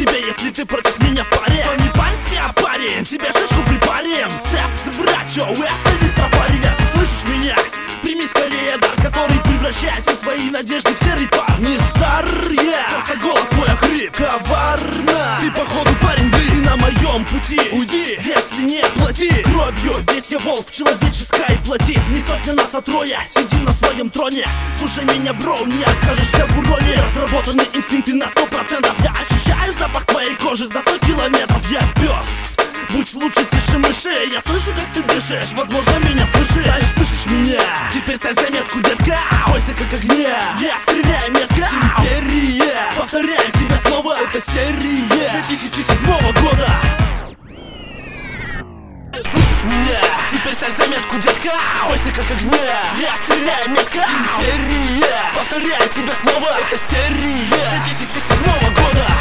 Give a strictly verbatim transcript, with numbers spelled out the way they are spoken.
тебя, если ты против меня в паре. Но не парься, парень, тебе шишку припарим. Септ, брачо, это не страфария. Ты слышишь меня? Прими скорее дар, который превращает все твои надежды в серый пар. Не старые, просто голос мой охрип. Коварно, ты походу парень, ты на моем пути. Уйди, если не плати кровью, ведь я волк в человеческой плоти. Не сотня нас, а трое, сиди на своем троне. Слушай меня, бро, не окажешься в уроне. Разработанные инстинкты на сто процентов. Я ощущаю запах твоей кожи за сто километров. Я пес, будь лучше, тише мыши. Я слышу, как ты дышишь, возможно, меня слышишь. Да, слышишь меня? Теперь ставь заметку, детка. Ойся как огня, я стреляю метко. Империя, повторяю тебе снова, это серия две тысячи седьмого года. Слышишь меня? Теперь ставь заметку, детка. Ойся как огня, я стреляю метко. Империя, повторяю тебе снова, это серия две тысячи седьмого года.